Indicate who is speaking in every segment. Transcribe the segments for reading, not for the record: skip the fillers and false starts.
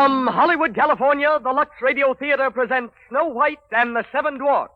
Speaker 1: From Hollywood, California, the Lux Radio Theater presents Snow White and the Seven Dwarfs.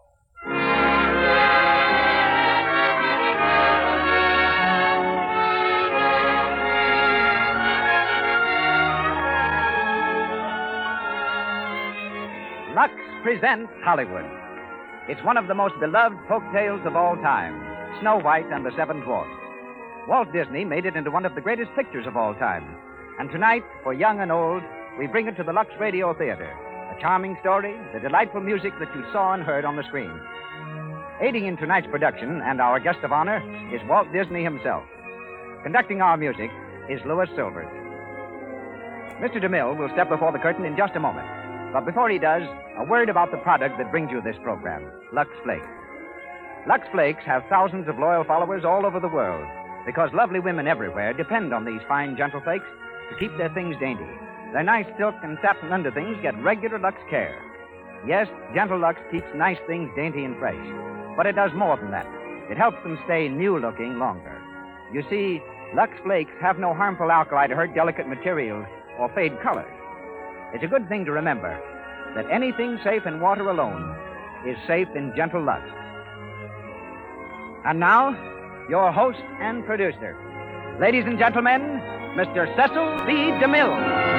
Speaker 2: Lux presents Hollywood. It's one of the most beloved folk tales of all time, Snow White and the Seven Dwarfs. Walt Disney made it into one of the greatest pictures of all time. And tonight, for young and old, we bring it to the Lux Radio Theater. A charming story, the delightful music that you saw and heard on the screen. Aiding in tonight's production, and our guest of honor, is Walt Disney himself. Conducting our music is Louis Silvers. Mr. DeMille will step before the curtain in just a moment. But before he does, a word about the product that brings you this program, Lux Flakes. Lux Flakes have thousands of loyal followers all over the world because lovely women everywhere depend on these fine, gentle flakes to keep their things dainty. Their nice silk and satin underthings get regular Lux care. Yes, gentle Lux keeps nice things dainty and fresh, but it does more than that. It helps them stay new-looking longer. You see, Lux Flakes have no harmful alkali to hurt delicate materials or fade colors. It's a good thing to remember that anything safe in water alone is safe in gentle Lux. And now, your host and producer. Ladies and gentlemen, Mr. Cecil B. DeMille.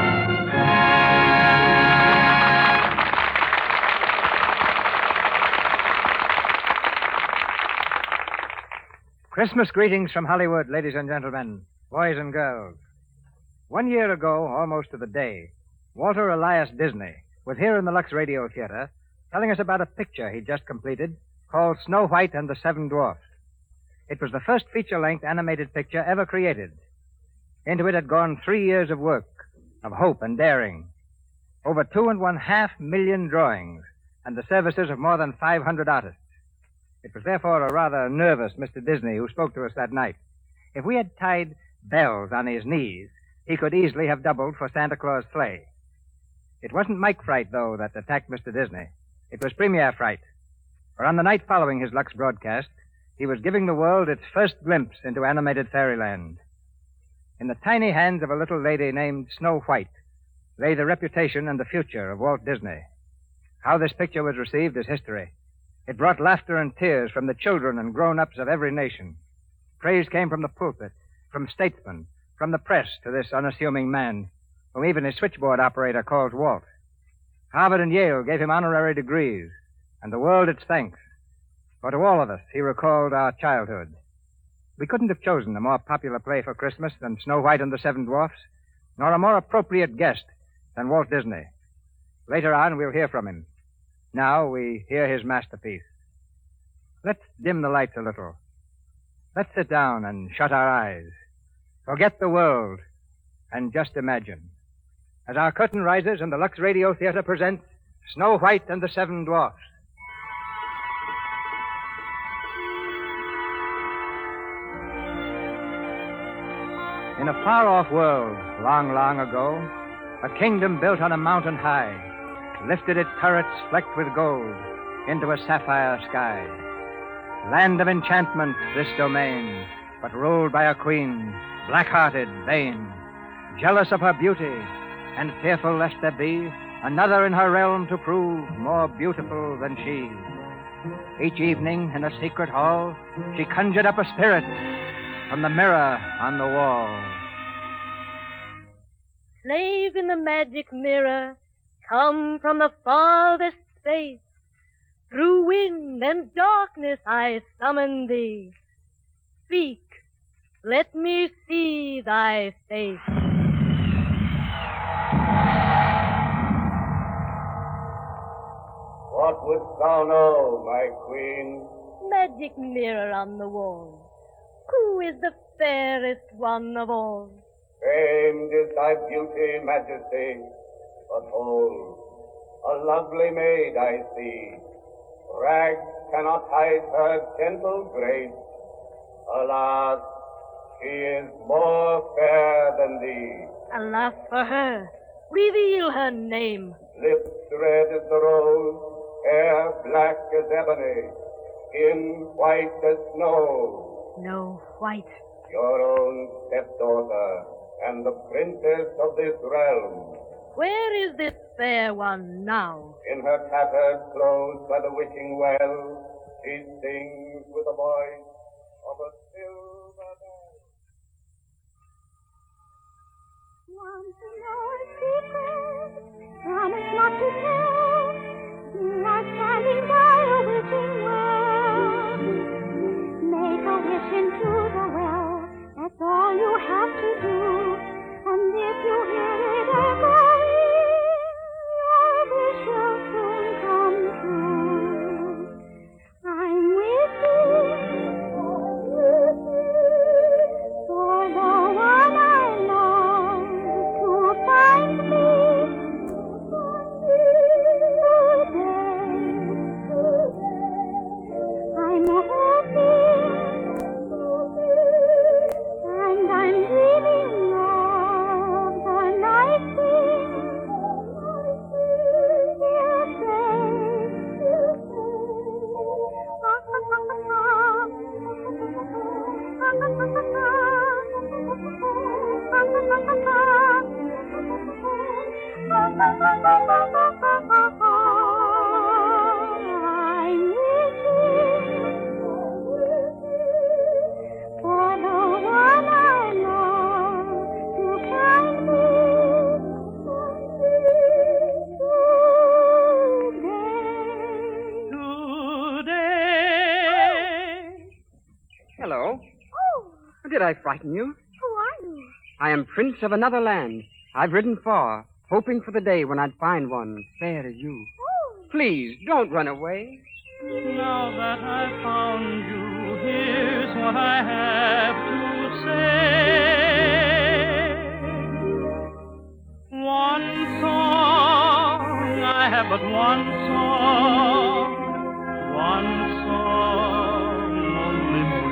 Speaker 3: Christmas greetings from Hollywood, ladies and gentlemen, boys and girls. 1 year ago, almost to the day, Walter Elias Disney was here in the Lux Radio Theater telling us about a picture he'd just completed called Snow White and the Seven Dwarfs. It was the first feature-length animated picture ever created. Into it had gone 3 years of work, of hope and daring, over 2.5 million drawings, and the services of more than 500 artists. It was therefore a rather nervous Mr. Disney who spoke to us that night. If we had tied bells on his knees, he could easily have doubled for Santa Claus' sleigh. It wasn't Mike Fright, though, that attacked Mr. Disney. It was Premier Fright. For on the night following his Lux broadcast, he was giving the world its first glimpse into animated fairyland. In the tiny hands of a little lady named Snow White lay the reputation and the future of Walt Disney. How this picture was received is history. It brought laughter and tears from the children and grown-ups of every nation. Praise came from the pulpit, from statesmen, from the press to this unassuming man, whom even his switchboard operator calls Walt. Harvard and Yale gave him honorary degrees, and the world its thanks. For to all of us, he recalled our childhood. We couldn't have chosen a more popular play for Christmas than Snow White and the Seven Dwarfs, nor a more appropriate guest than Walt Disney. Later on, we'll hear from him. Now we hear his masterpiece. Let's dim the lights a little. Let's sit down and shut our eyes. Forget the world and just imagine. As our curtain rises and the Lux Radio Theater presents Snow White and the Seven Dwarfs. In a far-off world, long, long ago, a kingdom built on a mountain high lifted its turrets flecked with gold into a sapphire sky. Land of enchantment, this domain, but ruled by a queen, black-hearted, vain, jealous of her beauty, and fearful lest there be another in her realm to prove more beautiful than she. Each evening, in a secret hall, she conjured up a spirit from the mirror on the wall.
Speaker 4: Slave in the magic mirror, come from the farthest space. Through wind and darkness I summon thee. Speak, let me see thy face.
Speaker 5: What wouldst thou know, my queen?
Speaker 4: Magic mirror on the wall, who is the fairest one of all?
Speaker 5: Famed is thy beauty, majesty, but hold, a lovely maid I see. Rags cannot hide her gentle grace. Alas, she is more fair than thee.
Speaker 4: Alas for her, reveal her name.
Speaker 5: Lips red as the rose, hair black as ebony, skin white as snow.
Speaker 4: Snow White.
Speaker 5: Your own stepdaughter and the princess of this realm.
Speaker 4: Where is this fair one now?
Speaker 5: In her tattered clothes by the wishing well, she sings with the voice of a silver bell.
Speaker 6: Want to know a secret? Promise not to tell. You are standing by a wishing well. Make a wish into the well. That's all you have to do. And if you hear it echoing, your wish will soon come true. I'm wishing for the one I love to find me today. I'm hoping and I'm dreaming of the night things he'll I'm wishing for the one I love to find me
Speaker 1: Today. Hello.
Speaker 6: Oh,
Speaker 1: Did I frighten you?
Speaker 6: who are you?
Speaker 1: I am Prince of another land. I've ridden far, hoping for the day when I'd find one fair as you.
Speaker 6: Oh,
Speaker 1: Please, don't run away.
Speaker 7: Now that I've found you, here's what I have to say. One song, I have but one song only for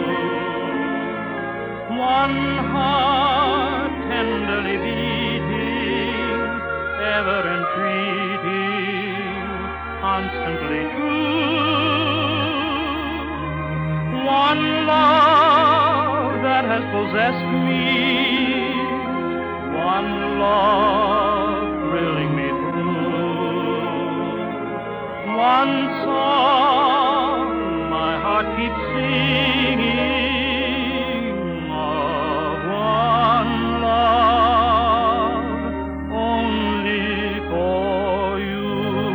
Speaker 7: you. One heart tenderly beating, ever entreating, constantly true. One love that has possessed me, one love thrilling me through. One song my heart keeps singing of one love only for you.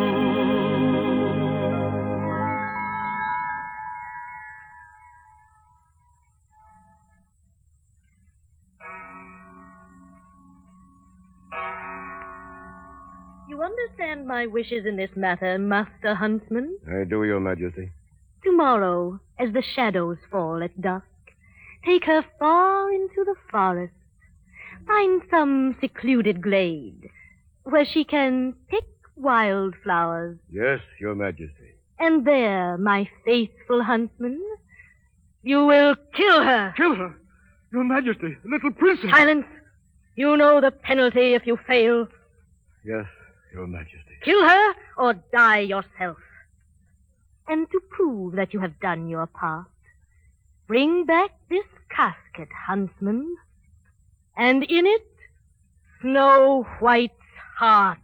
Speaker 4: You understand my wishes in this matter, Master Huntsman?
Speaker 5: I do, Your Majesty.
Speaker 4: Tomorrow, as the shadows fall at dusk, take her far into the forest. Find some secluded glade where she can pick wildflowers.
Speaker 5: Yes, Your Majesty.
Speaker 4: And there, my faithful huntsman, you will kill her.
Speaker 5: Kill her! Your Majesty, little princess!
Speaker 4: Silence! You know the penalty if you fail.
Speaker 5: Yes, Your Majesty.
Speaker 4: Kill her or die yourself. And to prove that you have done your part, bring back this casket, huntsman, and in it, Snow White's heart.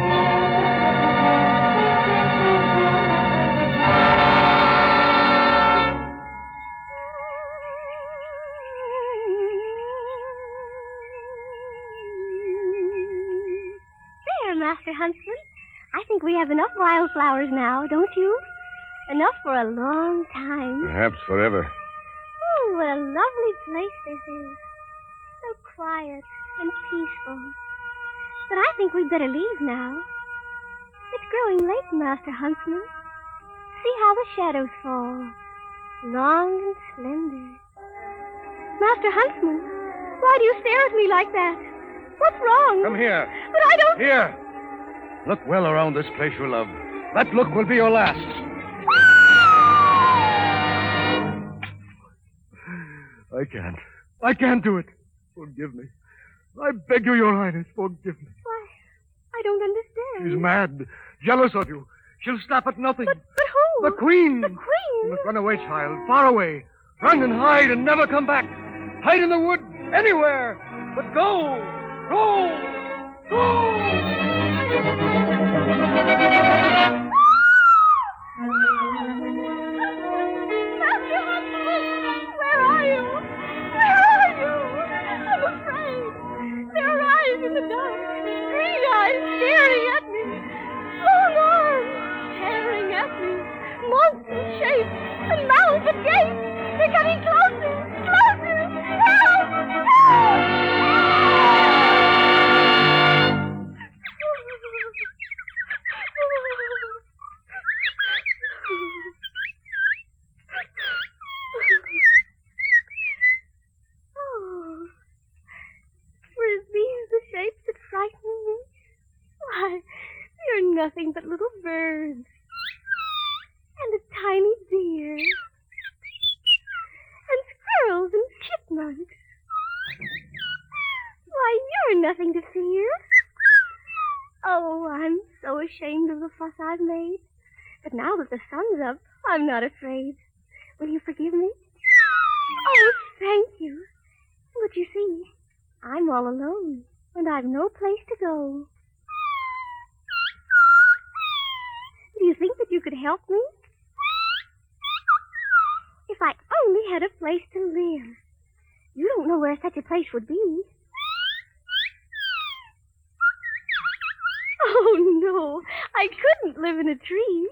Speaker 6: There, Master Huntsman. I think we have enough wildflowers now, don't you? Enough for a long time.
Speaker 5: Perhaps forever.
Speaker 6: Oh, what a lovely place this is. So quiet and peaceful. But I think we'd better leave now. It's growing late, Master Huntsman. See how the shadows fall. Long and slender. Master Huntsman, why do you stare at me like that? What's wrong?
Speaker 5: Come here.
Speaker 6: But I don't...
Speaker 5: Here. Look well around this place you love. That look will be your last. I can't do it. Forgive me. I beg you, Your Highness, forgive me.
Speaker 6: Why, I don't understand.
Speaker 5: She's mad. Jealous of you. She'll stop at nothing.
Speaker 6: But who?
Speaker 5: The Queen.
Speaker 6: The
Speaker 5: You
Speaker 6: Queen?
Speaker 5: must run away, child. Far away. Run and hide and never come back. Hide in the wood. Anywhere. But go. Go.
Speaker 6: Where are you? Where are you? I'm afraid. There are eyes in the dark. Green eyes staring at me. Long arms tearing at me. Monstrous shapes and mouths and gapes. They're coming closer. Closer. Help! Oh, were these the shapes that frighten me? Why, they're nothing but little birds. And a tiny deer. And squirrels and chipmunks. Why, you're nothing to fear. Oh, I'm so ashamed of the fuss I've made. But now that the sun's up, I'm not afraid. Will you forgive me? Oh, thank you. But you see, I'm all alone, and I've no place to go. Do you think that you could help me? If I only had a place to live. You don't know where such a place would be. Oh, no, I couldn't live in a tree.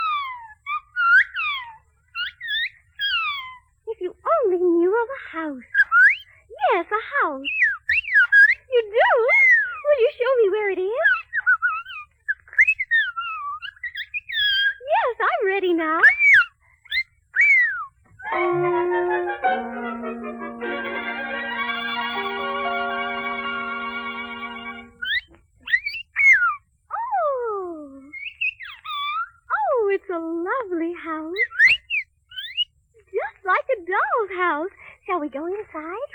Speaker 6: If you only knew of a house. Yes, a house. You do? Will you show me where it is? Yes, I'm ready now. Oh, it's a lovely house. Just like a doll's house. Shall we go inside?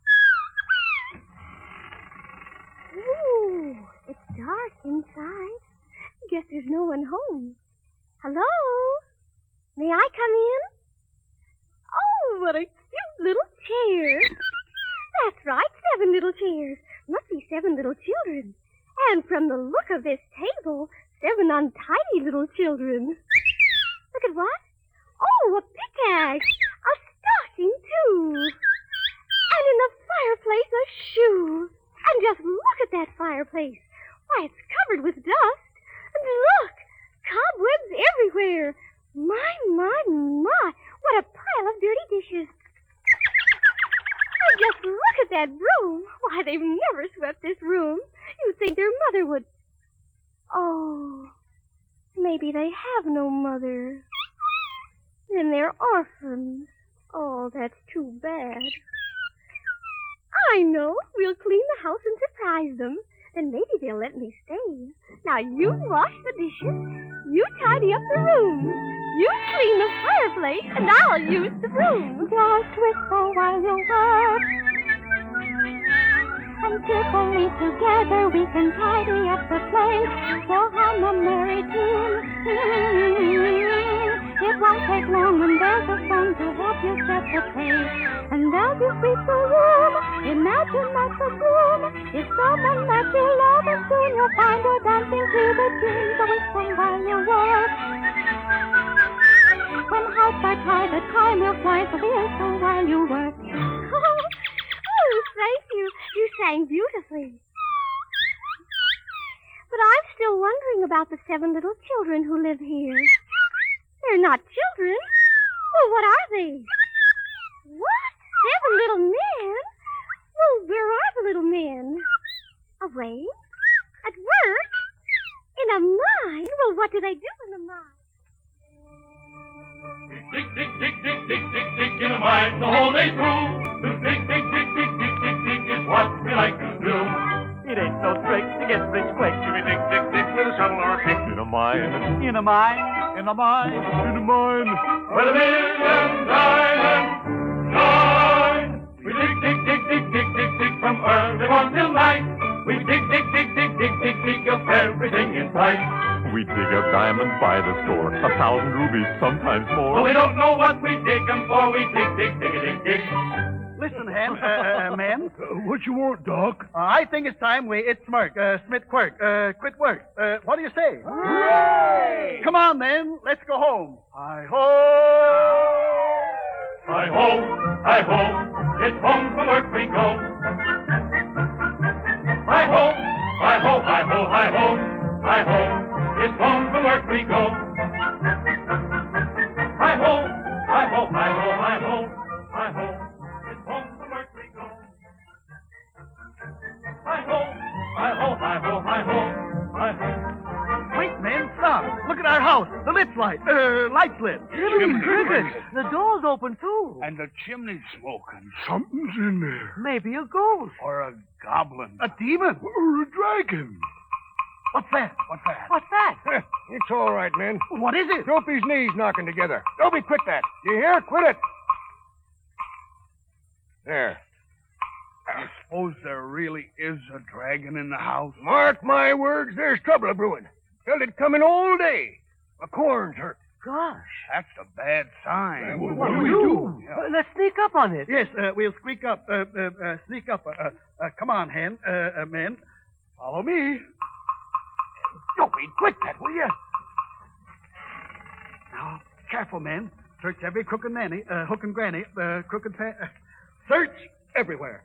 Speaker 6: Ooh, it's dark inside. Guess there's no one home. Hello? May I come in? Oh, what a cute little chair. That's right, 7 little chairs. Must be 7 little children. And from the look of this table, 7 untidy little children. Look at what? Oh, a pickaxe. A stocking, too. And in the fireplace, a shoe. And just look at that fireplace. Why, it's covered with dust. And look, cobwebs everywhere. My, what a pile of dirty dishes. And just look at that broom. Why, they've never swept this room. You'd think their mother would. Oh, maybe they have no mother. Then they're orphans. Oh, that's too bad. I know. We'll clean the house and surprise them. Then maybe they'll let me stay. Now, you wash the dishes. You tidy up the room. You clean the fireplace, and I'll use the broom.
Speaker 8: Just whistle while you work. And cheerfully together we can tidy up the place. So hum a merry tune. It won't take long when there's a song to help you set the pace. And as you sweep the room, imagine that the groom is someone that you love, and soon you'll find her dancing to the tune. So whistle while you work. When hearts are tied, the time will fly, so whistle while you work.
Speaker 6: Oh, thank you. You sang beautifully. But I'm still wondering about the 7 little children who live here. They're not children. Well, what are they? What? 7 little men? Well, where are the little men? Away? At work? In a mine? Well, what do they do in the mine?
Speaker 7: Dig, dig, dig, dig, dig, dig, dig in a mine the whole day through. To dig, dig, dig, dig, dig, dig, dig is what we like to do. It ain't no trick to get rich quick. If we dig, dig, dig with a shovel or a pick. In a mine. In a mine. In a mine. In a mine. Where the million diamonds shine. We dig, dig, dig, dig, dig, dig, dig from early morn till night. We dig, dig, dig, dig, dig, dig, dig up everything in sight. We dig a diamond by the score, 1,000 rubies, sometimes more. But we don't know what we dig them for. We dig, dig, dig, dig, dig.
Speaker 9: Listen, Hen, men.
Speaker 7: What you want, Doc?
Speaker 9: I think it's time we smirk, Smith quirk, quit work. What do you say?
Speaker 7: Hooray!
Speaker 9: Come on, then. Let's go home. Hi-ho!
Speaker 7: Hi-ho, hi-ho, it's home from work we go. Hi-ho, hi-ho, hi-ho, hi-ho, hi-ho, it's home from work we go. Hi-ho, hi-ho, hi-ho, hi-ho, hi-ho, it's home from work we go. Hi-ho, hi-ho, hi-ho, hi-ho, hi-ho.
Speaker 9: Wait, men, stop. Look at our house. The lights light's lit.
Speaker 7: Crickets.
Speaker 10: The door's open, too.
Speaker 7: And the chimney's smoking. Something's in there.
Speaker 10: Maybe a ghost.
Speaker 7: Or a goblin.
Speaker 9: A demon.
Speaker 7: Or a dragon.
Speaker 9: What's that?
Speaker 7: What's that?
Speaker 10: What's that?
Speaker 3: It's all right, men.
Speaker 9: What is it?
Speaker 3: Dopey's knees knocking together. Dopey, quit that. You hear? Quit it. There.
Speaker 7: You suppose there really is a dragon in the house?
Speaker 3: Mark my words, there's trouble a brewing. Felt it coming all day. My corn's hurt.
Speaker 10: Gosh.
Speaker 7: That's a bad sign.
Speaker 3: What do we do?
Speaker 10: Let's sneak up on it.
Speaker 9: Yes, we'll sneak up. Sneak up. Come on, Hen, men. Follow me.
Speaker 3: Dopey, quit that, will you?
Speaker 9: Now, careful, men. Search every crook and nanny, hook and granny, crooked search everywhere.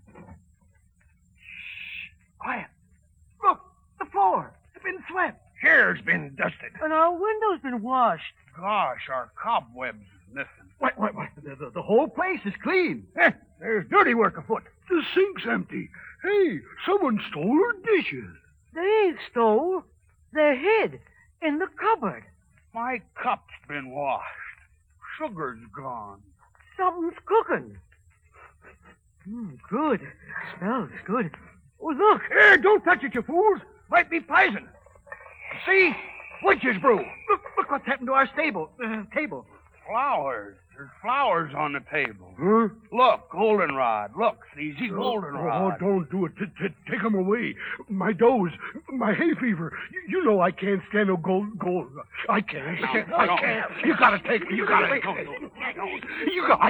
Speaker 9: Shh. Quiet. Look, the floor. It's been swept.
Speaker 3: Chair's been dusted.
Speaker 10: And our window's been washed.
Speaker 7: Gosh, our cobwebs is missing.
Speaker 9: What? The whole place is clean.
Speaker 3: There's dirty work afoot.
Speaker 7: The sink's empty. Hey, someone stole our dishes.
Speaker 10: They ain't stole. They're hid in the cupboard.
Speaker 7: My cup's been washed. Sugar's gone.
Speaker 10: Something's cooking. Good. Smells good. Oh, look.
Speaker 3: Here, don't touch it, you fools. Might be poison. See? Witch's brew.
Speaker 9: Look what's happened to our table.
Speaker 7: Flowers. There's flowers on the table.
Speaker 3: Huh?
Speaker 7: Look, goldenrod. Look, Sneezy, goldenrod.
Speaker 11: Oh, don't do it. Take them away. My doze, my hay fever. You know I can't stand no gold. I can't. I can't. You gotta take it. You gotta. You got.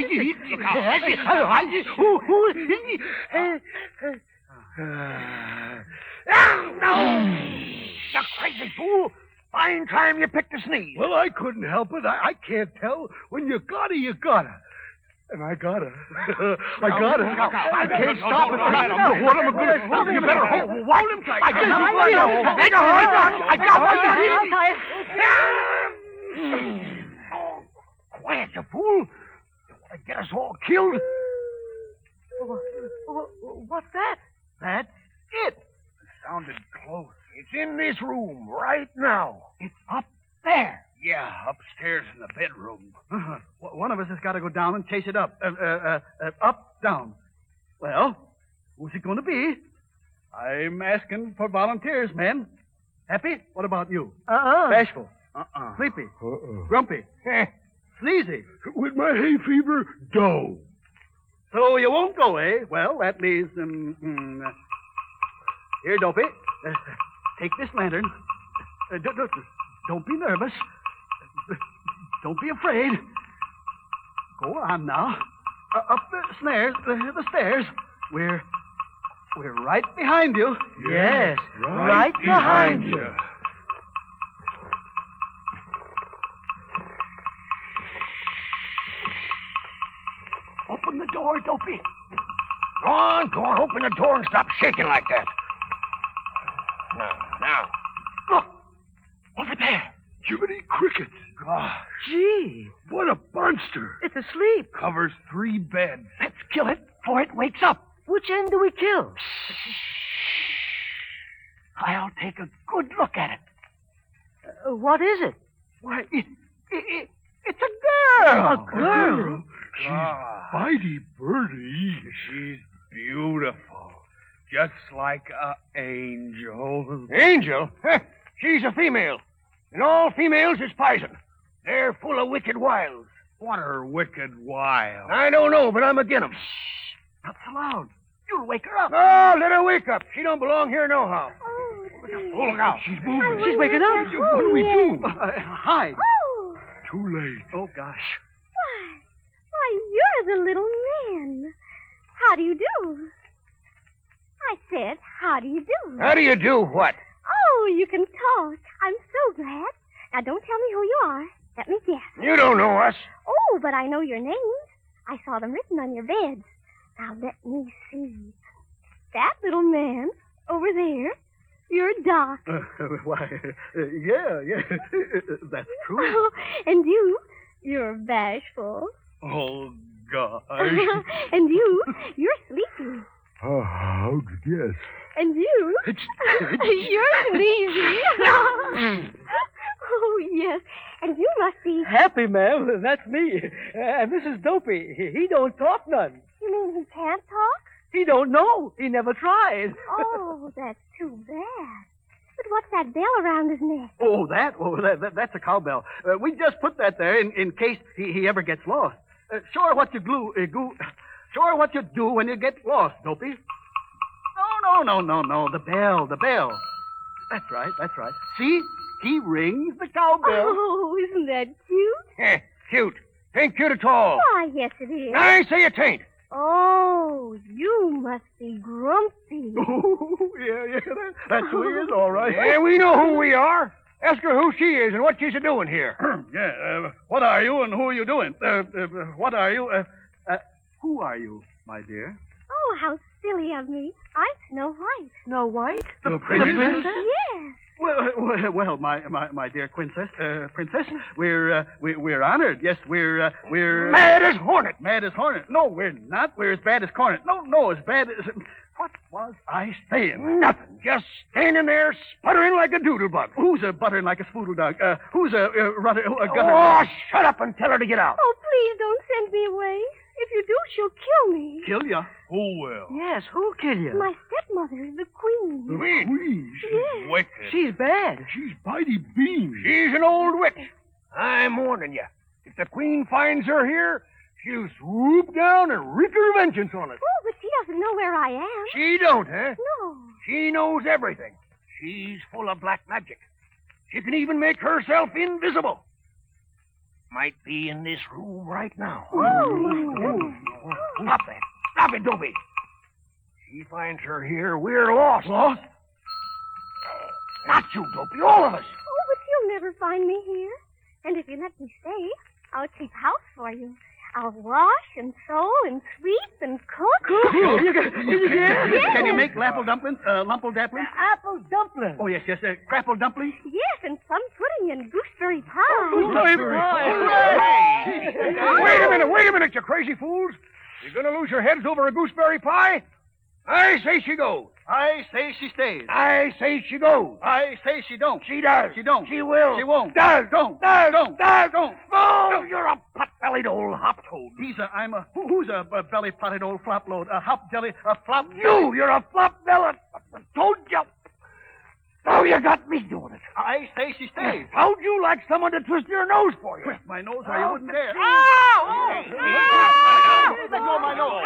Speaker 3: No! You crazy fool! Fine time you picked a sneeze.
Speaker 11: Well, I couldn't help it. I can't tell. When you gotta, you gotta. And I gotta. I gotta. I can't stop it. What am I going to do? You better hold him tight. I got quiet, you fool. You want to get us all killed?
Speaker 10: What's that?
Speaker 9: That's it.
Speaker 7: Sounded close.
Speaker 3: It's in this room right now.
Speaker 9: It's up there.
Speaker 7: Yeah, upstairs in the bedroom.
Speaker 9: One of us has got to go down and chase it up. Up, down. Well, who's it going to be? I'm asking for volunteers, men. Happy? What about you? Bashful? Sleepy? Grumpy? Sneezy?
Speaker 11: With my hay fever, dough.
Speaker 9: So you won't go, eh? Well, that leaves... Here, Dopey. Take this lantern. Don't be nervous. Don't be afraid. Go on now. Up the stairs. The stairs. We're right behind you.
Speaker 10: Yes, right behind you.
Speaker 3: Open the door, Dopey. Go on, open the door and stop shaking like that. Now. Look. Over there.
Speaker 11: Jiminy Cricket.
Speaker 7: Gosh,
Speaker 10: Gee,
Speaker 11: What a monster.
Speaker 10: it's asleep.
Speaker 7: covers 3 beds.
Speaker 3: Let's kill it before it wakes up.
Speaker 10: Which end do we kill?
Speaker 3: I'll take a good look at it.
Speaker 10: What is it?
Speaker 3: Why, it's a girl.
Speaker 10: A girl?
Speaker 11: She's
Speaker 7: Ah.
Speaker 11: Bitey Birdie.
Speaker 7: She's beautiful. Just like a angel.
Speaker 3: Angel? Heh, she's a female. And all females is poison. They're full of wicked wiles.
Speaker 7: What are wicked wild?
Speaker 3: I don't know, but I'm agin 'em.
Speaker 9: Not so loud. You'll wake her up.
Speaker 3: Oh, let her wake up. She don't belong here nohow.
Speaker 7: Oh, look out.
Speaker 11: She's moving.
Speaker 10: She's waking up.
Speaker 11: What do we do?
Speaker 9: Hide.
Speaker 11: Too late.
Speaker 9: Oh, gosh.
Speaker 6: Why, you're the little man.
Speaker 8: How do you do? I said, how do you do?
Speaker 11: How do you do what?
Speaker 8: Oh, you can talk. I'm so glad. Now, don't tell me who you are. Let me guess.
Speaker 11: You don't know us.
Speaker 8: Oh, but I know your names. I saw them written on your beds. Now, let me see. That little man over there, you're Doc.
Speaker 9: Why, yeah, that's true.
Speaker 8: Oh, and you're Bashful.
Speaker 9: Oh, God.
Speaker 8: And you're Sleepy.
Speaker 11: Oh, how'd you guess?
Speaker 8: And you, you're Sleazy. Oh, yes. And you must be...
Speaker 10: Happy, ma'am. That's me. And this is Dopey. He don't talk none.
Speaker 8: You mean he can't talk?
Speaker 10: He don't know. He never tried.
Speaker 8: Oh, that's too bad. But what's that bell around his neck?
Speaker 9: Oh, that's a cowbell. We just put that there in case he ever gets lost. Sure what you Sure what you do when you get lost, Dopey. No. The bell. That's right. See? He rings the cowbell.
Speaker 8: Oh, isn't that cute?
Speaker 11: Cute. Ain't cute at all.
Speaker 8: Why, yes, it is.
Speaker 11: I say it ain't.
Speaker 8: Oh, you must be grumpy.
Speaker 9: Oh, yeah, that's who he is, all right.
Speaker 11: Yeah, we know who we are. Ask her who she is and what she's a-doing here.
Speaker 9: What are you and who are you doing? What are you? Who are you, my dear?
Speaker 8: Oh, how silly of me. I'm Snow White.
Speaker 10: Snow White?
Speaker 9: The princess?
Speaker 8: Yes.
Speaker 9: Well, my dear princess, we're honored. Yes, we're
Speaker 11: Mad as hornet.
Speaker 9: Mad as hornet. No, we're not. We're as bad as cornet. No, as bad as. What was I saying?
Speaker 11: Nothing. Just standing there sputtering like a doodle bug.
Speaker 9: Who's a buttering like a spoodle dog? Who's a gutter?
Speaker 11: Oh, shut up and tell her to get out.
Speaker 8: Oh, please don't send me away. If you do, she'll kill me.
Speaker 9: Kill ya?
Speaker 11: Oh, well.
Speaker 10: Yes, who'll kill you?
Speaker 8: My stepmother, the queen.
Speaker 11: The queen?
Speaker 8: Yes.
Speaker 11: Wicked.
Speaker 10: She's bad.
Speaker 11: She's mighty beans. She's an old witch. I'm warning you. If the queen finds her here, she'll swoop down and wreak her vengeance on us.
Speaker 8: Oh, but she doesn't know where I am.
Speaker 11: She don't, huh?
Speaker 8: No.
Speaker 11: She knows everything. She's full of black magic. She can even make herself invisible. Might be in this room right now.
Speaker 8: Oh, my goodness.
Speaker 11: Stop that. Stop it, Dopey. She finds her here, we're lost.
Speaker 9: Lost?
Speaker 11: Not you, Dopey, all of us.
Speaker 8: Oh, but you'll never find me here. And if you let me stay, I'll keep house for you. I'll wash and sew and sweep and cook.
Speaker 9: Can you make lapple dumplings? Lumple dumplings?
Speaker 10: Apple dumpling.
Speaker 9: Oh, yes. Crapple dumplings?
Speaker 8: Yes, and plum pudding and gooseberry pie.
Speaker 9: Gooseberry
Speaker 11: Hooray! Wait a minute, you crazy fools. You're going to lose your heads over a gooseberry pie? I say she goes.
Speaker 9: I say she stays.
Speaker 11: I say she goes.
Speaker 9: I say she don't.
Speaker 11: She does.
Speaker 9: She don't.
Speaker 11: She will.
Speaker 9: She won't.
Speaker 11: Does.
Speaker 9: Don't.
Speaker 11: Does.
Speaker 9: Don't.
Speaker 11: Does.
Speaker 9: Don't.
Speaker 11: Oh, you're a pot-bellied old hop-toad.
Speaker 9: Who's a belly-potted old flop-load? A hop-jelly, a flop...
Speaker 11: You're a flop-bellied... Told you. Now you got me doing it.
Speaker 9: I say she stays.
Speaker 11: How'd you like someone to twist your nose for you?
Speaker 9: Twist my nose or you wouldn't dare.
Speaker 11: Let
Speaker 9: go my nose.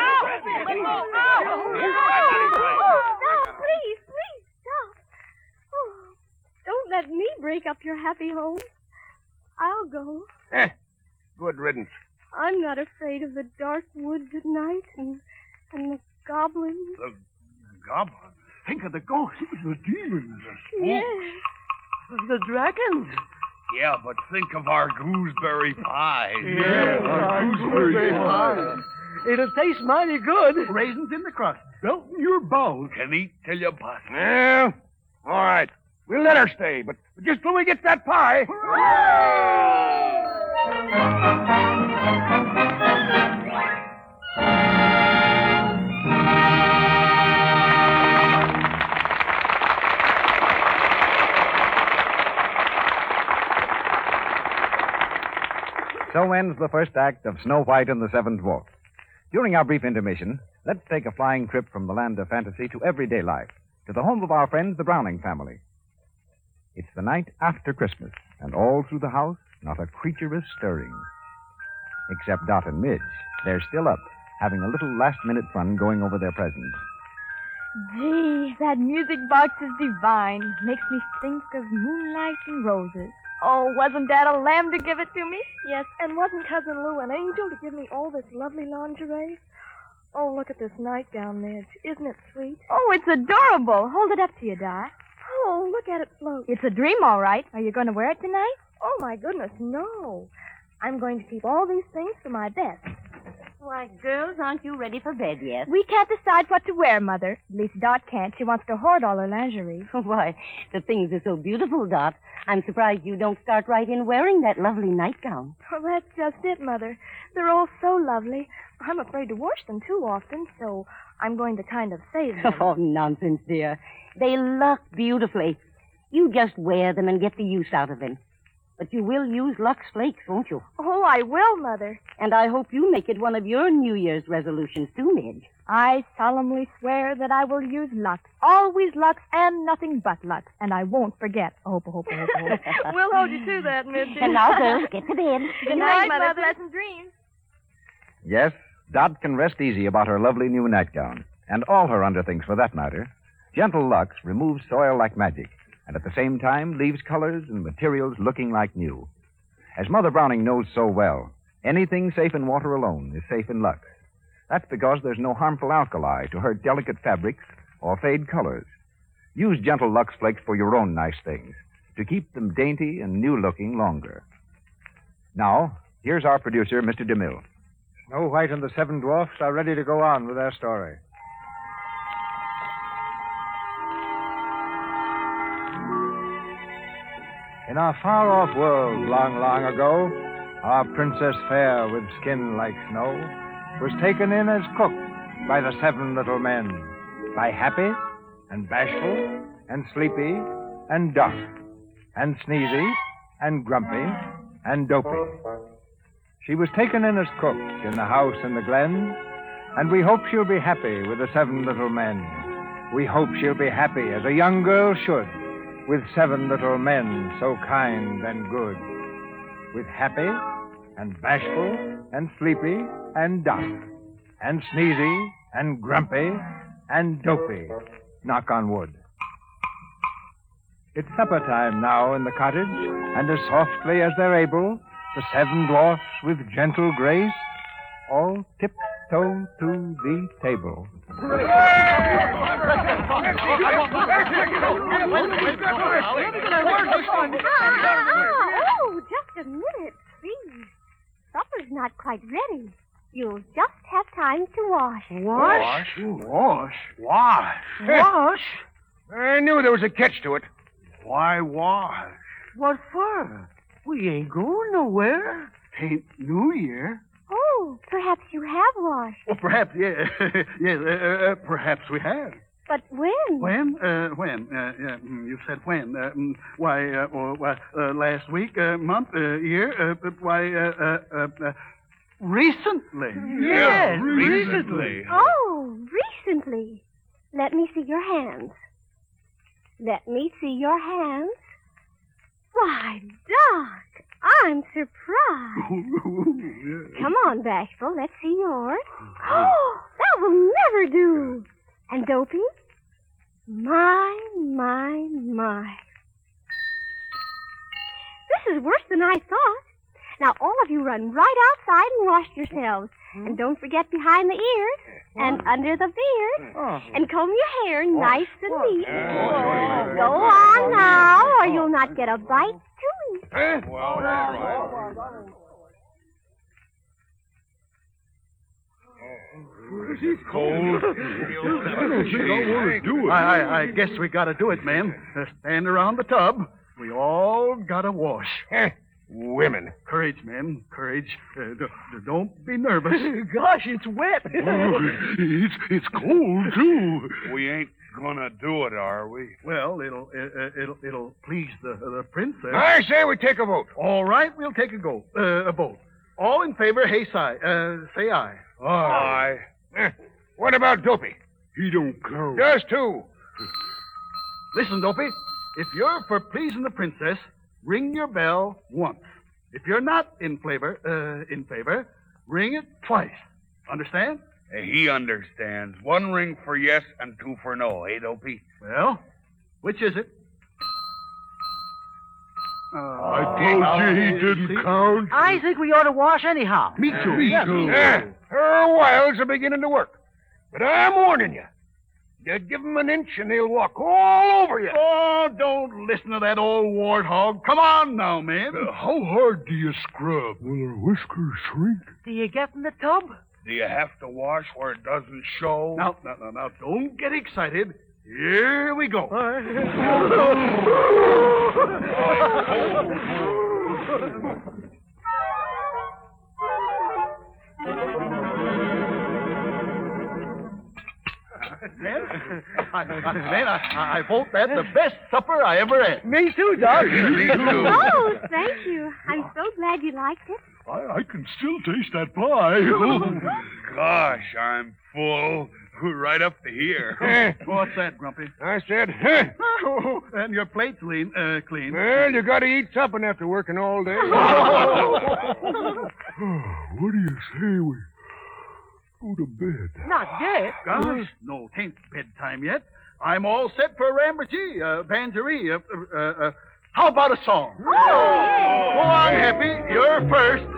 Speaker 8: Stop, please, stop. Oh, don't let me break up your happy home. I'll go.
Speaker 11: Good riddance.
Speaker 8: I'm not afraid of the dark woods at night and the goblins.
Speaker 11: The goblins?
Speaker 9: Think of the ghosts.
Speaker 11: The demons.
Speaker 8: Yes.
Speaker 10: The dragons.
Speaker 11: Yeah, but think of our gooseberry pie.
Speaker 10: Our gooseberry pie. It'll taste mighty good.
Speaker 9: Raisins in the crust.
Speaker 11: Belt in your bowels. Can eat till you bust. Yeah. All right. We'll let her stay, but just till we get that pie.
Speaker 2: So ends the first act of Snow White and the Seven Dwarfs. During our brief intermission, let's take a flying trip from the land of fantasy to everyday life, to the home of our friends, the Browning family. It's the night after Christmas, and all through the house, not a creature is stirring. Except Dot and Midge. They're still up, having a little last-minute fun going over their presents.
Speaker 12: Gee, that music box is divine. Makes me think of moonlight and roses. Oh, wasn't Dad a lamb to give it to me?
Speaker 4: Yes, and wasn't Cousin Lou an angel to give me all this lovely lingerie? Oh, look at this nightgown, Midge. Isn't it sweet?
Speaker 12: Oh, it's adorable. Hold it up to you, Di.
Speaker 4: Oh, look at it float.
Speaker 12: It's a dream, all right. Are you going to wear it tonight?
Speaker 4: Oh, my goodness, no. I'm going to keep all these things for my best.
Speaker 13: Why, girls, aren't you ready for bed yet?
Speaker 12: We can't decide what to wear, Mother. At least Dot can't. She wants to hoard all her lingerie.
Speaker 13: Why, the things are so beautiful, Dot. I'm surprised you don't start right in wearing that lovely nightgown.
Speaker 4: Well, that's just it, Mother. They're all so lovely. I'm afraid to wash them too often, so I'm going to kind of save them.
Speaker 13: Oh, nonsense, dear. They look beautifully. You just wear them and get the use out of them. But you will use Lux Flakes, won't you?
Speaker 4: Oh, I will, Mother.
Speaker 13: And I hope you make it one of your New Year's resolutions, too, Midge.
Speaker 12: I solemnly swear that I will use Lux. Always Lux and nothing but Lux. And I won't forget. Hope.
Speaker 4: We'll hold you to that, Midge.
Speaker 13: And now, girls, get to bed.
Speaker 4: Good night, Mother. Pleasant dreams.
Speaker 2: Yes, Dot can rest easy about her lovely new nightgown. And all her underthings, for that matter. Gentle Lux removes soil like magic, and at the same time leaves colors and materials looking like new. As Mother Browning knows so well, anything safe in water alone is safe in Lux. That's because there's no harmful alkali to hurt delicate fabrics or fade colors. Use Gentle Lux Flakes for your own nice things, to keep them dainty and new-looking longer. Now, here's our producer, Mr. DeMille.
Speaker 3: Snow White and the Seven Dwarfs are ready to go on with their story. In our far-off world, long, long ago, our Princess Fair with skin like snow was taken in as cook by the 7 little men, by Happy and Bashful and Sleepy and Duck and Sneezy and Grumpy and Dopey. She was taken in as cook in the house in the glen, and we hope she'll be happy with the 7 little men. We hope she'll be happy as a young girl should, with 7 little men so kind and good. With Happy and Bashful and Sleepy and Duck and Sneezy and Grumpy and Dopey. Knock on wood. It's supper time now in the cottage, and as softly as they're able, the 7 dwarfs with gentle grace all tiptoe to the table.
Speaker 6: Oh, just a minute, please. Supper's not quite ready. You'll just have time to wash.
Speaker 11: Wash? I knew there was a catch to it. Why wash?
Speaker 10: What for? We ain't going nowhere. Ain't New Year.
Speaker 6: Oh, perhaps you have washed.
Speaker 9: Well, perhaps, yeah. Yes, perhaps we have.
Speaker 6: But when?
Speaker 9: When? You said when. Last week, month, year, recently.
Speaker 10: Yes, recently.
Speaker 6: Oh, recently. Let me see your hands. Let me see your hands. Why, Doc, I'm surprised. Come on, Bashful, let's see yours. Oh, that will never do. And Dopey? My. This is worse than I thought. Now, all of you run right outside and wash yourselves. And don't forget behind the ears and under the beard. And comb your hair nice and neat. Go on now, or you'll not get a bite to eat.
Speaker 11: It's cold.
Speaker 9: I guess we gotta do it, ma'am. Stand around the tub. We all gotta wash.
Speaker 11: Women.
Speaker 9: Courage, ma'am. Courage. Don't be nervous.
Speaker 10: Gosh, it's wet.
Speaker 11: It's cold, too. We ain't gonna do it, are we?
Speaker 9: Well, it'll please the princess.
Speaker 11: I say we take a vote.
Speaker 9: All right, we'll take a vote. All in favor, say aye.
Speaker 11: Aye. What about Dopey? He don't count. Does too.
Speaker 9: Listen, Dopey. If you're for pleasing the princess, ring your bell once. If you're not in favor, ring it twice. Understand?
Speaker 11: He understands. 1 ring for yes and 2 for no, eh, Dopey?
Speaker 9: Well, which is it?
Speaker 11: I told you he didn't count.
Speaker 10: I think we ought to wash anyhow.
Speaker 11: Me too. Her wiles are beginning to work. But I'm warning you. You give 'em an inch and they'll walk all over you.
Speaker 9: Oh, don't listen to that old warthog. Come on now, man.
Speaker 11: How hard do you scrub? Will her whiskers shrink?
Speaker 10: Do you get in the tub?
Speaker 11: Do you have to wash where it doesn't show?
Speaker 9: Now, don't get excited. Here we go. Man, I vote that the best supper I ever had.
Speaker 10: Me too, Doc.
Speaker 11: Me too.
Speaker 8: Oh, thank you. I'm so glad you liked it.
Speaker 11: I can still taste that pie. Gosh, I'm full. Right up to here.
Speaker 9: What's that, Grumpy?
Speaker 11: I said,
Speaker 9: And your plate's clean.
Speaker 11: Well, you got to eat something after working all day. What do you say we go to bed?
Speaker 10: Not yet.
Speaker 9: Gosh, no, 'tain't bedtime yet. I'm all set for Ramberty, Bangerie. How about a song?
Speaker 8: Oh, yes.
Speaker 9: Go on, Happy. You're first.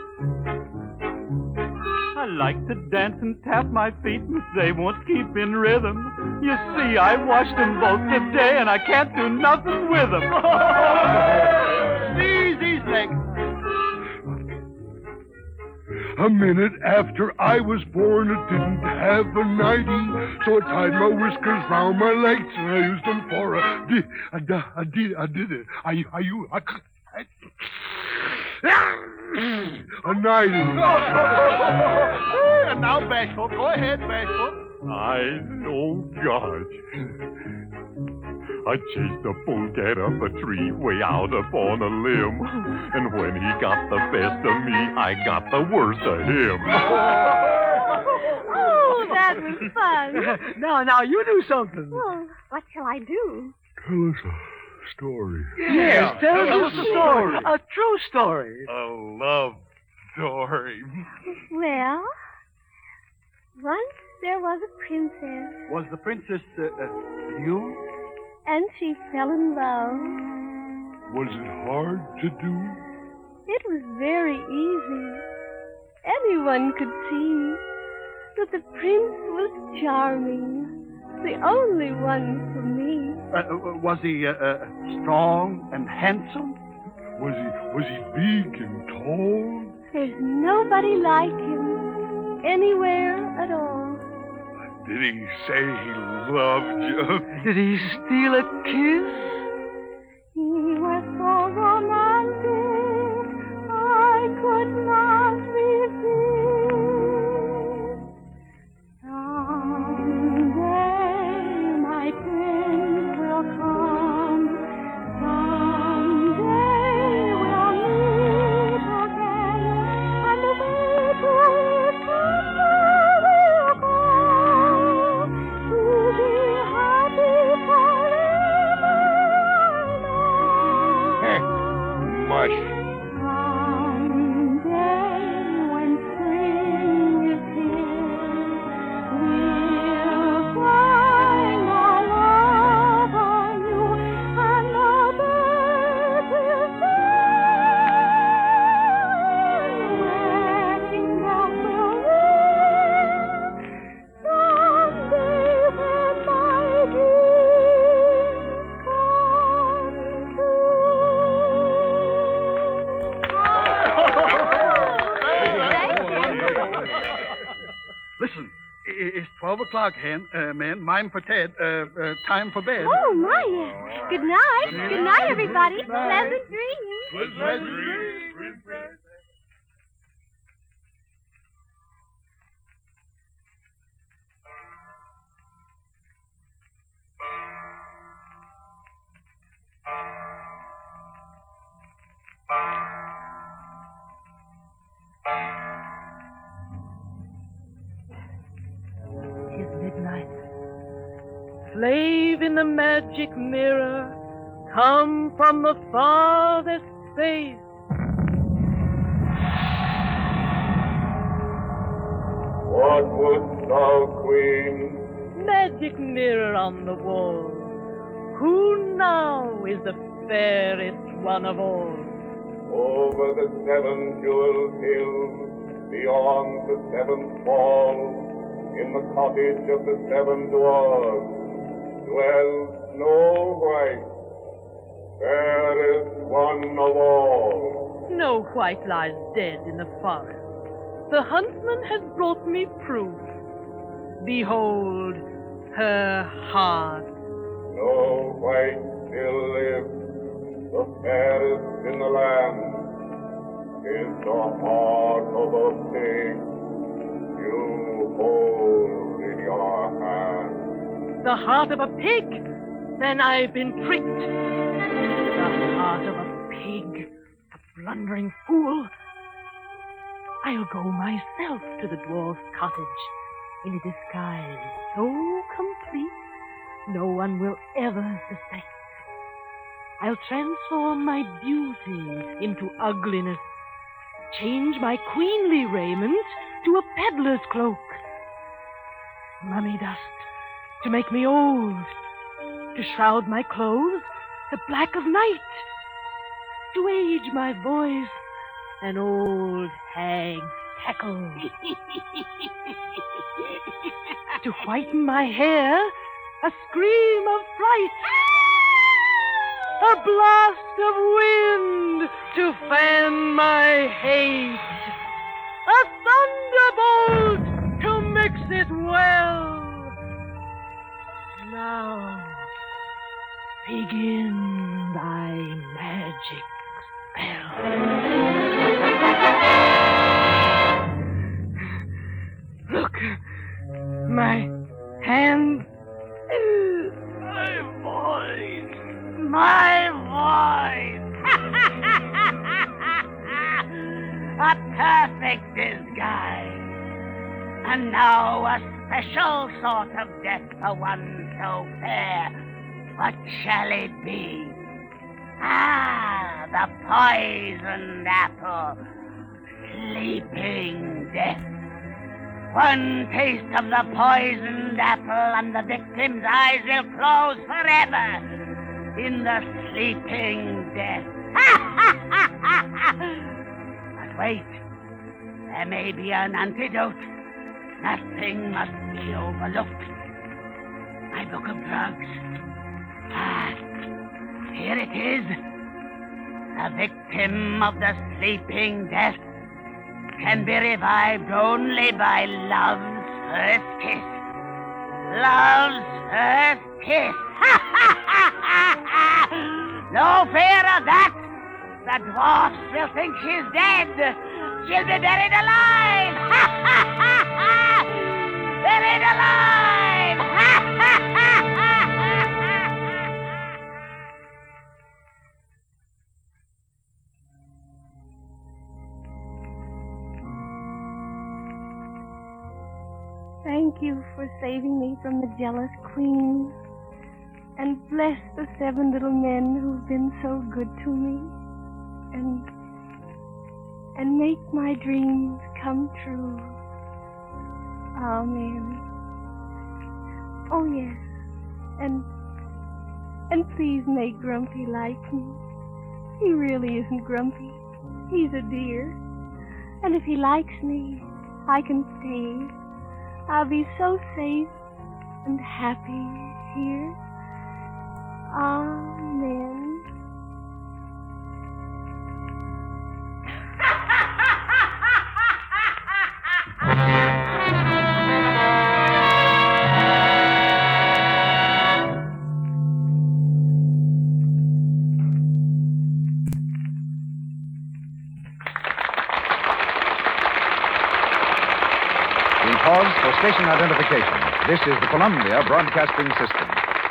Speaker 7: I like to dance and tap my feet, and they won't keep in rhythm. You see, I washed them both today, and I can't do nothing with them.
Speaker 9: Easy, Snake.
Speaker 11: A minute after I was born, it didn't have a nightie, so I tied my whiskers round my legs, and I used them for a did it. A nightie.
Speaker 9: And now, Bashful. Go ahead, Bashful.
Speaker 7: Oh, gosh. I chased a polecat up a tree way out upon a limb. And when he got the best of me, I got the worst of him.
Speaker 8: Oh, that was fun.
Speaker 10: Now, you do something.
Speaker 8: Well, what shall I do?
Speaker 11: Tell us a story.
Speaker 10: Yes, tell us a story. A true story.
Speaker 7: A love story.
Speaker 8: Well, once there was a princess,
Speaker 9: Was the princess you?
Speaker 8: and she fell in love.
Speaker 11: Was it hard to do?
Speaker 8: It was very easy. Anyone could see that the prince was charming, the only one for me.
Speaker 9: Was he strong and handsome?
Speaker 11: Was he big and tall?
Speaker 8: There's nobody like him anywhere at all.
Speaker 11: Did he say he loved you?
Speaker 10: Did he steal a kiss?
Speaker 8: He was so romantic, I could not resist. Someday my prince will come. Someday we'll meet again, and the way to his castle will go. To be happy forever, I know.
Speaker 11: Mush.
Speaker 8: Someday when spring is here, we'll find our love anew, and the birds will sing, wedding bells will ring. Someday when my dreams come
Speaker 9: Listen, it's 12 o'clock, man. Mine for Ted. Time for bed.
Speaker 8: Oh, my. Good night. Good night, everybody. Pleasant dreams.
Speaker 10: Tis midnight.
Speaker 4: Slave in the magic mirror, come from the farthest space.
Speaker 5: What wouldst thou, Queen?
Speaker 4: Magic mirror on the wall, who now is the fairest one of all?
Speaker 5: Over the 7 jeweled hills, beyond the 7th wall, in the cottage of the seven dwarfs dwells Snow White, fairest one of all.
Speaker 4: Snow White lies dead in the forest. The huntsman has brought me proof. Behold her heart.
Speaker 5: Snow White still lives, the fairest in the land. 'Tis the heart of a pig you hold in your hand.
Speaker 4: The heart of a pig? Then I've been tricked. The heart of a pig, a blundering fool. I'll go myself to the dwarf's cottage in a disguise so complete no one will ever suspect. I'll transform my beauty into ugliness, change my queenly raiment to a peddler's cloak, mummy dust to make me old, to shroud my clothes the black of night, to age my voice an old hag's cackle, to whiten my hair a scream of fright, a blast of wind to fan my hate, a thunderbolt to mix it well. Now begin thy magic spell. Look, my hand, my voice, my voice. A perfect disguise. And now a special sort of death for one so fair. What shall it be? Ah, the poisoned apple. Sleeping death. One taste of the poisoned apple and the victim's eyes will close forever in the sleeping death. But wait, there may be an antidote. Nothing must be overlooked. My book of drugs. Ah, here it is. The victim of the sleeping death can be revived only by love's first kiss. Love's first kiss. No fear of that. The dwarfs will think she's dead. She'll be buried alive. Buried alive.
Speaker 8: Thank you for saving me from the jealous queen. And bless the 7 little men who've been so good to me. And make my dreams come true. Amen. Oh, yes. And please make Grumpy like me. He really isn't grumpy. He's a dear. And if he likes me, I can stay. I'll be so safe and happy here. Amen.
Speaker 2: We pause for station identification. This is the Columbia Broadcasting System.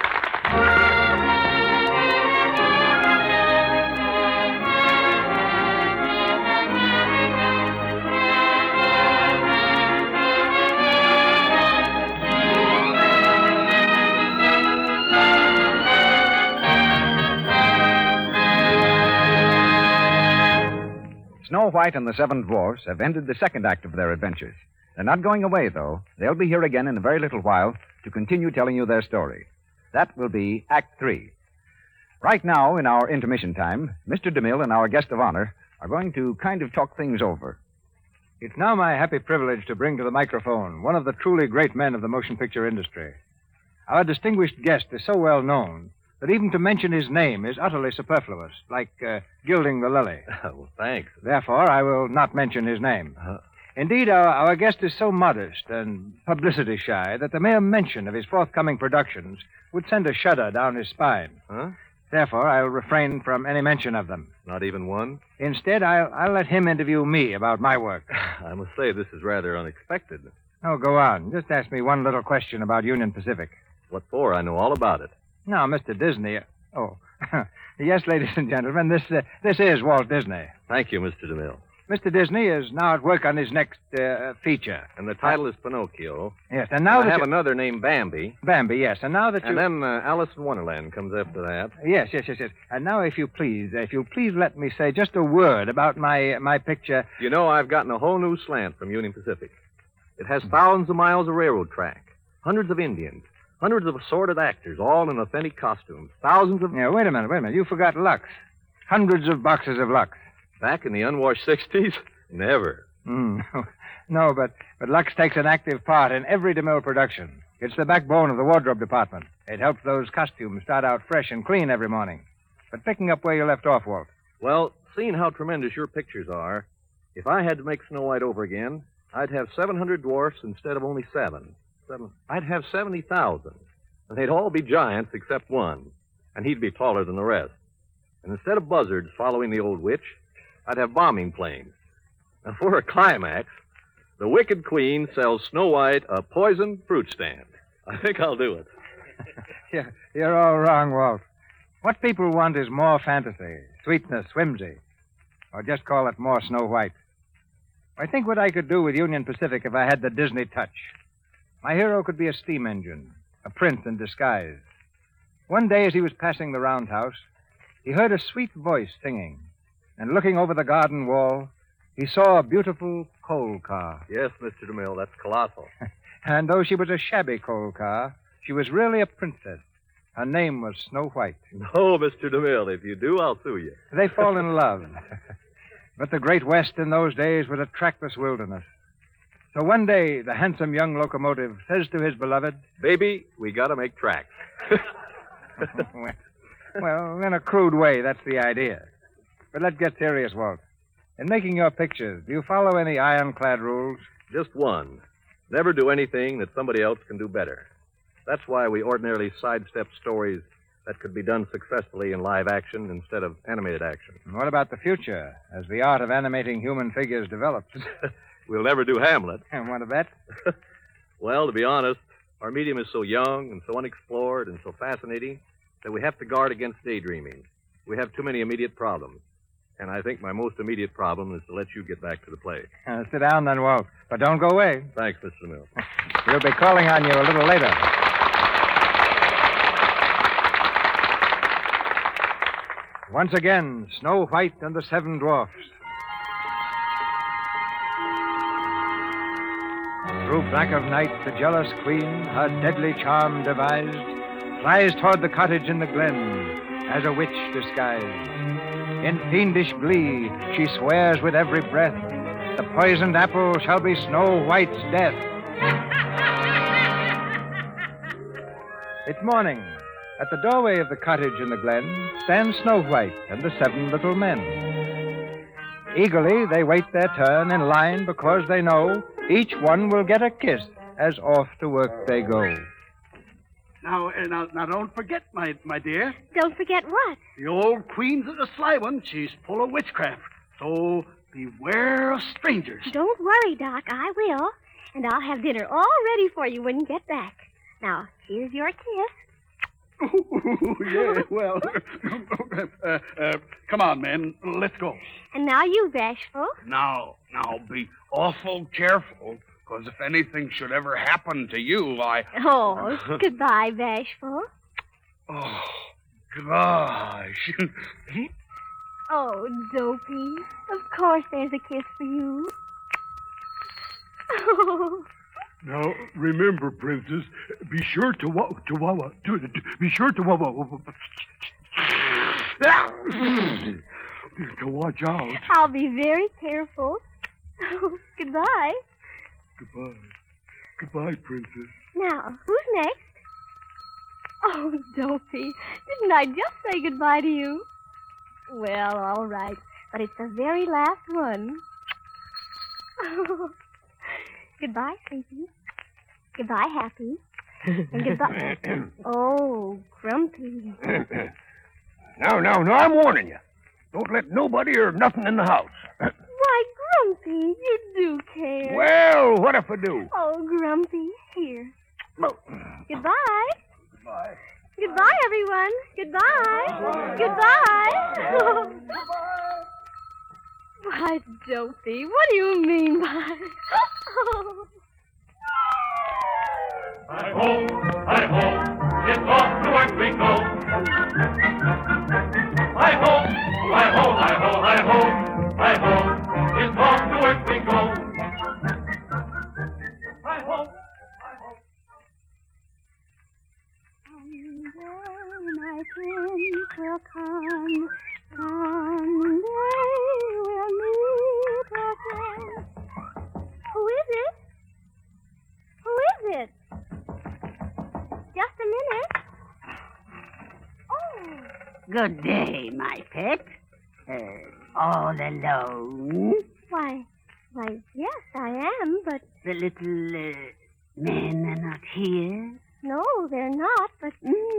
Speaker 2: Snow White and the 7 Dwarfs have ended the second act of their adventures. They're not going away, though. They'll be here again in a very little while to continue telling you their story. That will be Act 3. Right now, in our intermission time, Mr. DeMille and our guest of honor are going to kind of talk things over.
Speaker 3: It's now my happy privilege to bring to the microphone one of the truly great men of the motion picture industry. Our distinguished guest is so well known that even to mention his name is utterly superfluous, like gilding the lily.
Speaker 14: Well, thanks.
Speaker 3: Therefore, I will not mention his name. Indeed, our guest is so modest and publicity shy that the mere mention of his forthcoming productions would send a shudder down his spine.
Speaker 14: Huh?
Speaker 3: Therefore, I'll refrain from any mention of them.
Speaker 14: Not even one?
Speaker 3: Instead, I'll let him interview me about my work.
Speaker 14: I must say, this is rather unexpected.
Speaker 3: Oh, go on. Just ask me one little question about Union Pacific.
Speaker 14: What for? I know all about it.
Speaker 3: Now, Mr. Disney... Oh, yes, ladies and gentlemen, this is Walt Disney.
Speaker 14: Thank you, Mr. DeMille.
Speaker 3: Mr. Disney is now at work on his next feature.
Speaker 14: And the title is Pinocchio.
Speaker 3: Yes, and now
Speaker 14: I have another named Bambi.
Speaker 3: Bambi, yes, and now that you...
Speaker 14: And then Alice in Wonderland comes after that.
Speaker 3: Yes. And now, if you'll please let me say just a word about my picture.
Speaker 14: You know, I've gotten a whole new slant from Union Pacific. It has thousands of miles of railroad track, hundreds of Indians, hundreds of assorted actors, all in authentic costumes, thousands of...
Speaker 3: Yeah, wait a minute. You forgot Lux. Hundreds of boxes of Lux.
Speaker 14: Back in the unwashed 60s? Never.
Speaker 3: No, but Lux takes an active part in every DeMille production. It's the backbone of the wardrobe department. It helps those costumes start out fresh and clean every morning. But picking up where you left off, Walt.
Speaker 14: Well, seeing how tremendous your pictures are, if I had to make Snow White over again, I'd have 700 dwarfs instead of only 7. I'd have 70,000. And they'd all be giants except one. And he'd be taller than the rest. And instead of buzzards following the old witch, I'd have bombing planes. Now, for a climax, the Wicked Queen sells Snow White a poisoned fruit stand. I think I'll do it.
Speaker 3: Yeah, you're all wrong, Walt. What people want is more fantasy, sweetness, whimsy. Or just call it more Snow White. I think what I could do with Union Pacific if I had the Disney touch. My hero could be a steam engine, a prince in disguise. One day as he was passing the roundhouse, he heard a sweet voice singing. And looking over the garden wall, he saw a beautiful coal car.
Speaker 14: Yes, Mr. DeMille, that's colossal.
Speaker 3: And though she was a shabby coal car, she was really a princess. Her name was Snow White.
Speaker 14: No, Mr. DeMille, if you do, I'll sue you.
Speaker 3: They fall in love. But the Great West in those days was a trackless wilderness. So one day, the handsome young locomotive says to his beloved,
Speaker 14: "Baby, we gotta make tracks."
Speaker 3: Well, in a crude way, that's the idea. But let's get serious, Walt. In making your pictures, do you follow any ironclad rules?
Speaker 14: Just one. Never do anything that somebody else can do better. That's why we ordinarily sidestep stories that could be done successfully in live action instead of animated action.
Speaker 3: And what about the future, as the art of animating human figures develops?
Speaker 14: We'll never do Hamlet.
Speaker 3: And want to bet?
Speaker 14: Well, to be honest, our medium is so young and so unexplored and so fascinating that we have to guard against daydreaming. We have too many immediate problems. And I think my most immediate problem is to let you get back to the play.
Speaker 3: Sit down then, Walt. But don't go away.
Speaker 14: Thanks, Mr. DeMille.
Speaker 3: We'll be calling on you a little later. Once again, Snow White and the Seven Dwarfs. Through black of night, the jealous queen, her deadly charm devised, flies toward the cottage in the glen as a witch disguised. In fiendish glee, she swears with every breath, the poisoned apple shall be Snow White's death. It's morning. At the doorway of the cottage in the glen stands Snow White and the 7 little men. Eagerly, they wait their turn in line because they know each one will get a kiss as off to work they go.
Speaker 9: Now, don't forget, my dear.
Speaker 6: Don't forget what?
Speaker 9: The old queen's a sly one. She's full of witchcraft. So beware of strangers.
Speaker 6: Don't worry, Doc. I will. And I'll have dinner all ready for you when you get back. Now, here's your kiss.
Speaker 9: Yeah, well, come on, men. Let's go.
Speaker 6: And now you, Bashful.
Speaker 11: Now, be awful careful, because if anything should ever happen to you,
Speaker 6: Oh, goodbye, Bashful.
Speaker 11: Oh, gosh.
Speaker 6: Oh, Dopey. Of course there's a kiss for you. Oh.
Speaker 11: Now, remember, Princess, be sure to watch out.
Speaker 6: I'll be very careful.
Speaker 8: Oh, goodbye.
Speaker 11: Goodbye. Goodbye, Princess.
Speaker 8: Now, who's next? Oh, Dopey, didn't I just say goodbye to you? Well, all right, but it's the very last one. Oh. Goodbye, Sleepy. Goodbye, Happy. And goodbye. Oh, Grumpy.
Speaker 11: Now, I'm warning you. Don't let nobody or nothing in the house.
Speaker 8: Why, Grumpy, you do care.
Speaker 11: Well, what if I do?
Speaker 8: Oh, Grumpy, here.
Speaker 11: No.
Speaker 8: Goodbye.
Speaker 11: Goodbye.
Speaker 8: Goodbye, everyone. Goodbye. Goodbye. Why, Dopey, what do you mean by...
Speaker 7: Hi-ho, hi-ho, it's off to work we go. Hi-ho, hi-ho, hi-ho, hi-ho, hi-ho, it's off to work we go. Hi-ho, hi-ho.
Speaker 8: Someday my prince will come. Someday we'll meet again. Who is it? Who is it? Just a minute. Oh.
Speaker 13: Good day, my pet. All alone?
Speaker 8: Why, yes, I am, but...
Speaker 13: The little men are not here?
Speaker 8: No, they're not, but...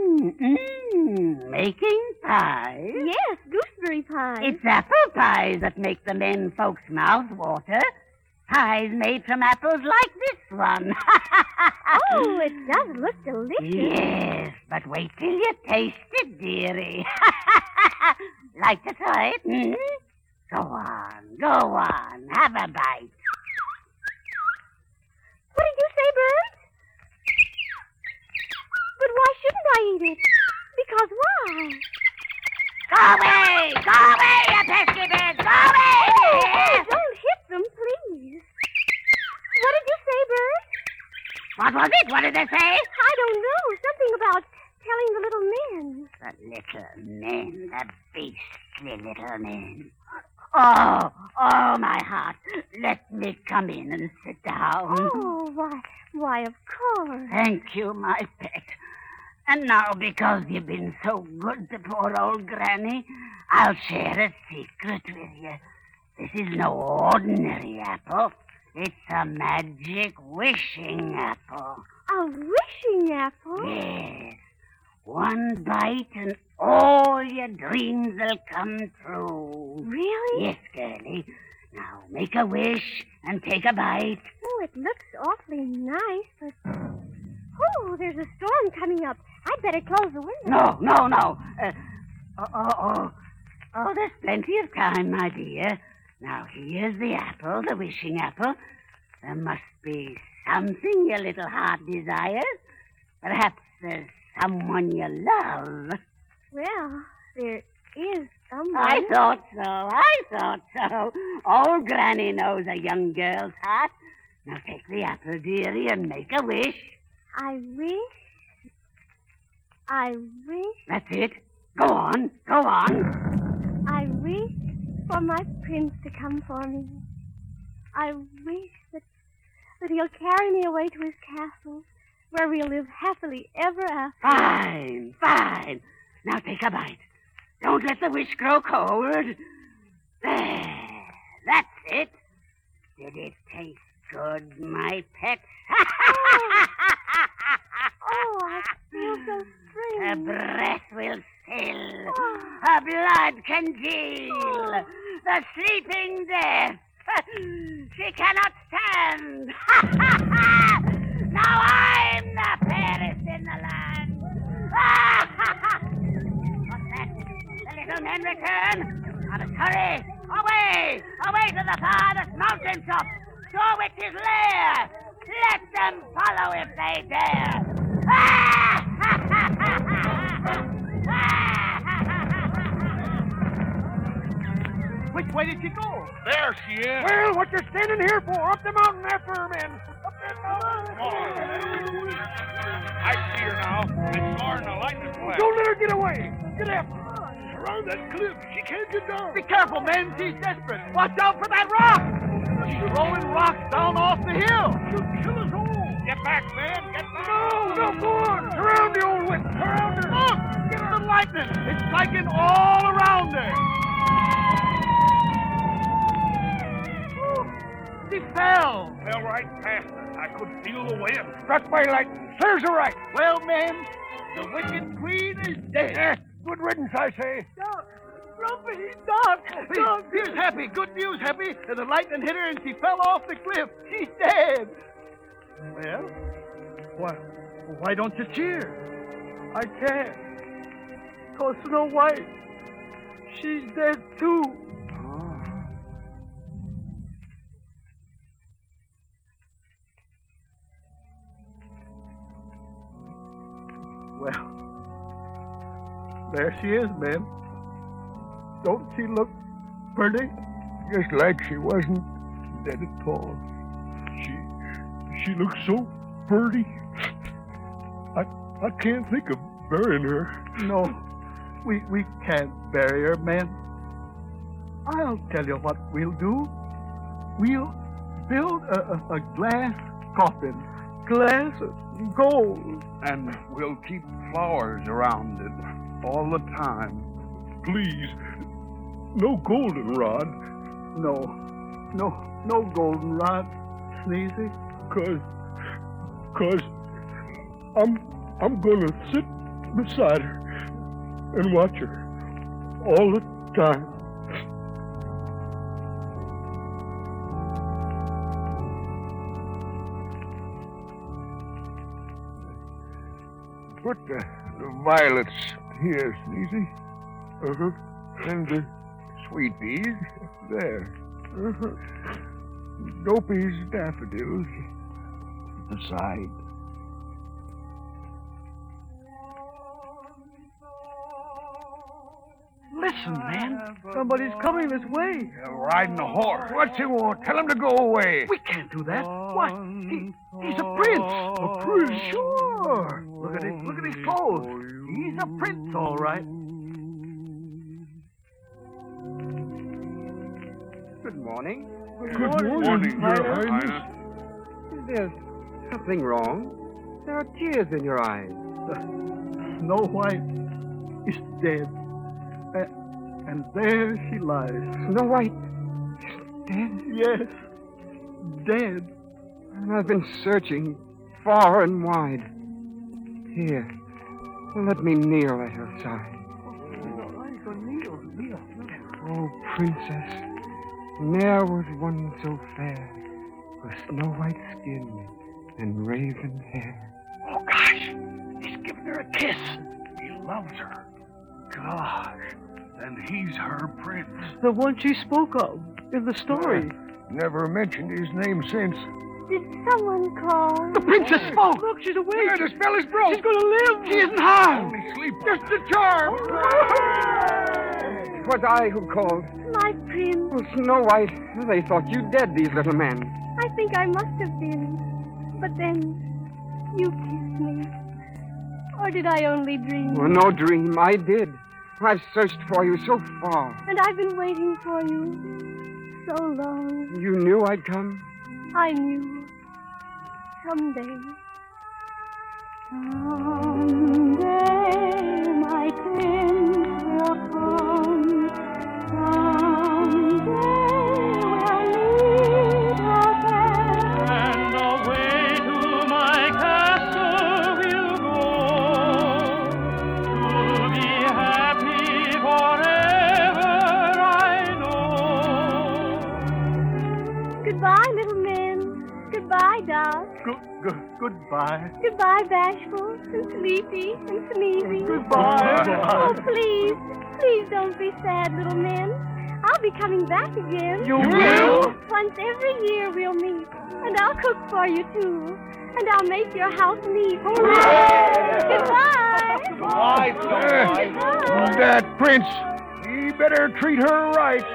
Speaker 13: Making pies?
Speaker 8: Yes, gooseberry pies.
Speaker 13: It's apple pies that make the men folks' mouths water. Pies made from apples like this one.
Speaker 8: Oh, it does look delicious.
Speaker 13: Yes, but wait till you taste it, dearie. Like to try it? Go on, have a bite.
Speaker 8: What did you say, Bert? But why shouldn't I eat it? Because why?
Speaker 13: Go away, you pesky bird, go away!
Speaker 8: Oh, don't hit them, please. What did you say, Bert?
Speaker 13: What was it? What did they say?
Speaker 8: I don't know. Something about telling the little men.
Speaker 13: The little men, the beastly little men. Oh, my heart. Let me come in and sit down.
Speaker 8: Oh, why, of course.
Speaker 13: Thank you, my pet. And now, because you've been so good to poor old Granny, I'll share a secret with you. This is no ordinary apple. It's a magic wishing apple.
Speaker 8: A wishing apple?
Speaker 13: Yes. One bite and all your dreams will come true.
Speaker 8: Really?
Speaker 13: Yes, girlie. Now, make a wish and take a bite.
Speaker 8: Oh, it looks awfully nice, but... Oh, there's a storm coming up. I'd better close the window.
Speaker 13: No. There's plenty of time, my dear. Now, here's the apple, the wishing apple. There must be something your little heart desires. Perhaps there's someone you love.
Speaker 8: Well, there is someone.
Speaker 13: I thought so. Old Granny knows a young girl's heart. Now, take the apple, dearie, and make a wish.
Speaker 8: I wish.
Speaker 13: That's it. Go on.
Speaker 8: I wish for my prince to come for me. I wish that he'll carry me away to his castle, where we'll live happily ever after.
Speaker 13: Fine. Now take a bite. Don't let the wish grow cold. There. That's it. Did it taste good, my pet?
Speaker 8: Oh, I feel so free.
Speaker 13: Her breath will fill. Her blood congeal. The sleeping death. She cannot stand. Now I'm the fairest in the land. What's that? The little men return. Now, hurry. Away to the farthest mountain top. To a witch's lair. Let them follow if they dare.
Speaker 9: Which way did she go?
Speaker 11: There she is.
Speaker 10: Well, what you standing here for? Up the mountain after her, men. Up that mountain.
Speaker 11: Come on. I see her now. It's soaring a lightning flash.
Speaker 10: Don't let her get away. Get after her.
Speaker 11: Around that cliff. She can't get down.
Speaker 9: Be careful, men. She's desperate. Watch out for that rock. Throwing rocks down off the hill. She'll kill us all.
Speaker 11: Get back, man. Get back. No, go on. Surround the old witch. Surround her.
Speaker 9: Look! Get the lightning. It's striking all around her. She fell.
Speaker 11: Fell right past her. I could feel the wind. Struck by lightning. Serves her right.
Speaker 9: Well, men, the wicked queen is dead.
Speaker 11: Good riddance, I say.
Speaker 9: Doc! Grumpy, Doc! Here's Happy. Good news, Happy. The lightning hit her and she fell off the cliff. She's dead. Well, why don't you cheer?
Speaker 10: I can't. 'Cause Snow White, she's dead too.
Speaker 9: Well, there she is, men. Don't she look pretty?
Speaker 11: Just like she wasn't dead at all. She looks so pretty. I can't think of burying her.
Speaker 9: No, we can't bury her, men. I'll tell you what we'll do. We'll build a glass coffin. Glass of gold.
Speaker 11: And we'll keep flowers around it all the time. Please, no goldenrod.
Speaker 9: No goldenrod, Sneezy.
Speaker 11: Cause I'm gonna sit beside her and watch her all the time. Put the violets here, Sneezy. And the sweet peas there. Dopey's daffodils at the side.
Speaker 9: Listen, man. Somebody's coming this way.
Speaker 11: Riding a horse. What's he want? Tell him to go away.
Speaker 9: We can't do that. What? He's a prince. A prince? Sure. Look at his clothes. He's a prince, all right.
Speaker 1: Good morning.
Speaker 11: Good morning, Your Highness.
Speaker 1: There's something wrong. There are tears in your eyes.
Speaker 9: Snow White is dead. And there she lies.
Speaker 1: Snow White is dead?
Speaker 9: Yes, dead.
Speaker 1: And I've been searching far and wide. Here, let me kneel at her side. Oh, princess, ne'er was one so fair, with snow white skin and raven hair.
Speaker 11: Oh, gosh, he's giving her a kiss. He loves her. Gosh, and he's her prince.
Speaker 10: The one she spoke of in the story.
Speaker 11: Never mentioned his name since.
Speaker 8: Did someone call?
Speaker 9: The princess spoke.
Speaker 10: Look, she's awake.
Speaker 11: Yeah, the spell is broke.
Speaker 10: She's going to live.
Speaker 9: She isn't harmed.
Speaker 11: Only sleep.
Speaker 9: Just a charm.
Speaker 1: It was I who called.
Speaker 8: My prince.
Speaker 1: Oh, Snow White, they thought you dead, these little men.
Speaker 8: I think I must have been. But then, you kissed me. Or did I only dream?
Speaker 1: Oh, no dream, I did. I've searched for you so far.
Speaker 8: And I've been waiting for you so long.
Speaker 1: You knew I'd come?
Speaker 8: I knew. Someday. Someday, my prince will come. Someday, we'll meet again.
Speaker 7: And away to my castle we'll go, to be happy forever, I know.
Speaker 8: Goodbye, little men. Goodbye, Doc.
Speaker 9: Goodbye.
Speaker 8: Goodbye, Bashful and Sleepy and Sneezy.
Speaker 9: Goodbye.
Speaker 8: Oh, please don't be sad, little men. I'll be coming back again.
Speaker 9: You will?
Speaker 8: Once every year we'll meet, and I'll cook for you too, and I'll make your house neat. Goodbye.
Speaker 11: Goodbye,
Speaker 8: Goodbye.
Speaker 11: That prince, he better treat her right.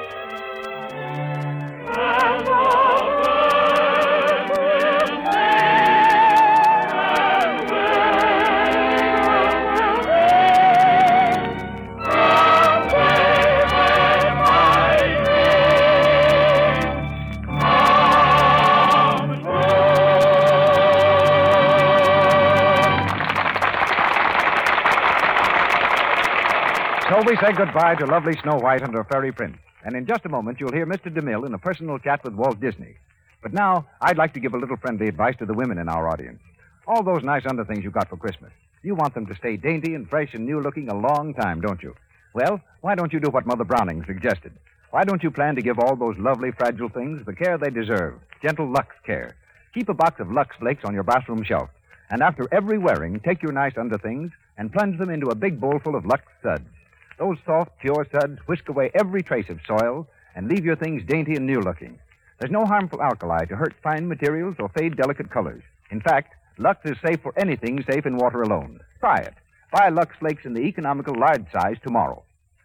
Speaker 3: So we say goodbye to lovely Snow White and her fairy prince. And in just a moment, you'll hear Mr. DeMille in a personal chat with Walt Disney. But now, I'd like to give a little friendly advice to the women in our audience. All those nice underthings you got for Christmas, you want them to stay dainty and fresh and new-looking a long time, don't you? Well, why don't you do what Mother Browning suggested? Why don't you plan to give all those lovely, fragile things the care they deserve? Gentle Lux care. Keep a box of Lux Flakes on your bathroom shelf. And after every wearing, take your nice underthings and plunge them into a big bowl full of Lux suds. Those soft, pure suds whisk away every trace of soil and leave your things dainty and new-looking. There's no harmful alkali to hurt fine materials or fade delicate colors. In fact, Lux is safe for anything safe in water alone. Try it. Buy Lux Flakes in the economical large size tomorrow.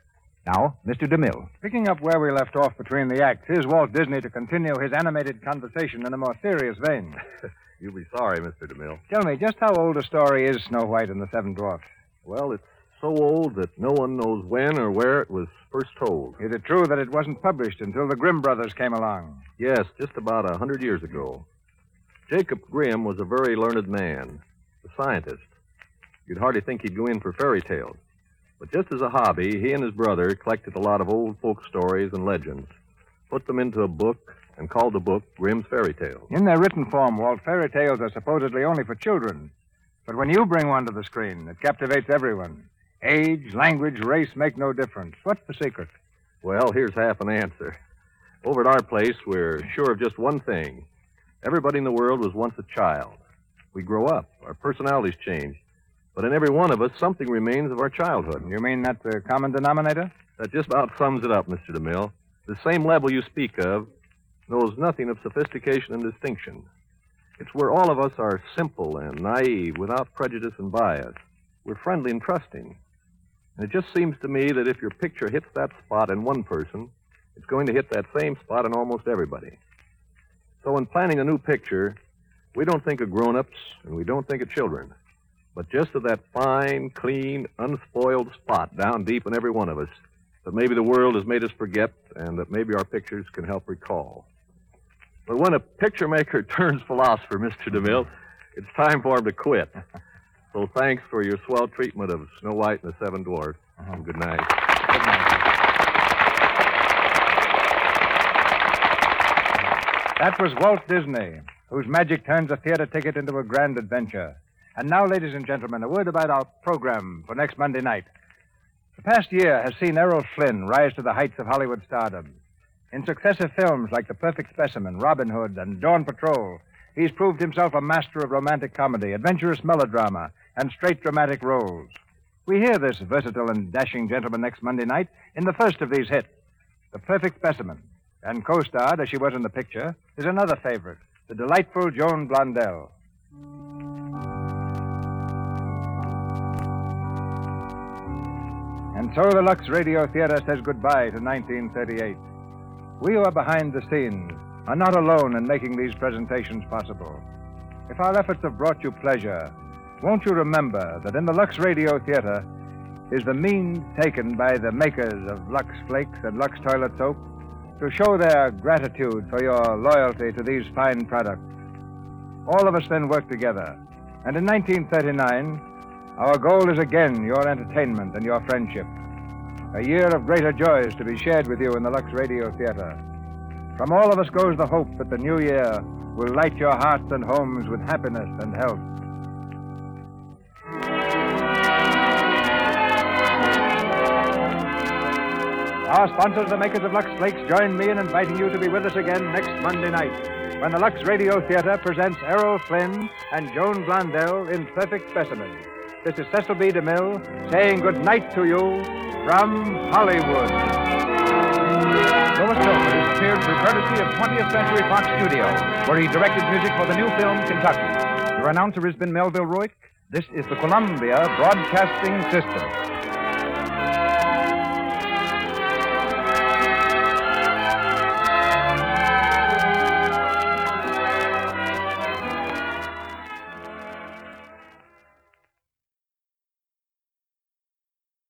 Speaker 3: Now, Mr. DeMille.
Speaker 15: Picking up where we left off between the acts, here's Walt Disney to continue his animated conversation in a more serious vein.
Speaker 14: You'll be sorry, Mr. DeMille.
Speaker 15: Tell me, just how old a story is Snow White and the Seven Dwarfs?
Speaker 14: Well, it's so old that no one knows when or where it was first told.
Speaker 15: Is it true that it wasn't published until the Grimm brothers came along?
Speaker 14: Yes, just about 100 years ago. Jacob Grimm was a very learned man, a scientist. You'd hardly think he'd go in for fairy tales. But just as a hobby, he and his brother collected a lot of old folk stories and legends, put them into a book, and called the book Grimm's Fairy Tales.
Speaker 15: In their written form, Walt, fairy tales are supposedly only for children. But when you bring one to the screen, it captivates everyone. Age, language, race make no difference. What's the secret?
Speaker 14: Well, here's half an answer. Over at our place, we're sure of just one thing. Everybody in the world was once a child. We grow up. Our personalities change. But in every one of us, something remains of our childhood.
Speaker 15: You mean that's the common denominator?
Speaker 14: That just about sums it up, Mr. DeMille. The same level you speak of knows nothing of sophistication and distinction. It's where all of us are simple and naive, without prejudice and bias. We're friendly and trusting. And it just seems to me that if your picture hits that spot in one person, it's going to hit that same spot in almost everybody. So in planning a new picture, we don't think of grown-ups and we don't think of children, but just of that fine, clean, unspoiled spot down deep in every one of us that maybe the world has made us forget and that maybe our pictures can help recall. But when a picture maker turns philosopher, Mr. DeMille, it's time for him to quit. So thanks for your swell treatment of Snow White and the Seven Dwarfs. And good night.
Speaker 15: Good night. That was Walt Disney, whose magic turns a theater ticket into a grand adventure. And now, ladies and gentlemen, a word about our program for next Monday night. The past year has seen Errol Flynn rise to the heights of Hollywood stardom. In successive films like The Perfect Specimen, Robin Hood, and Dawn Patrol, he's proved himself a master of romantic comedy, adventurous melodrama, and straight dramatic roles. We hear this versatile and dashing gentleman next Monday night in the first of these hits, The Perfect Specimen. And co-starred, as she was in the picture, is another favorite, the delightful Joan Blondell. And so the Lux Radio Theater says goodbye to 1938. We who are behind the scenes are not alone in making these presentations possible. If our efforts have brought you pleasure, won't you remember that in the Lux Radio Theater is the means taken by the makers of Lux Flakes and Lux Toilet Soap to show their gratitude for your loyalty to these fine products. All of us then work together, and in 1939, our goal is again your entertainment and your friendship. A year of greater joys to be shared with you in the Lux Radio Theater. From all of us goes the hope that the new year will light your hearts and homes with happiness and health. Our sponsors, the makers of Lux Flakes, join me in inviting you to be with us again next Monday night when the Lux Radio Theater presents Errol Flynn and Joan Blondell in Perfect Specimen. This is Cecil B. DeMille saying good night to you from Hollywood.
Speaker 2: Louis Silvers appeared through courtesy of 20th Century Fox Studios, where he directed music for the new film Kentucky. Your announcer has been Melville Roy. This is the Columbia Broadcasting System.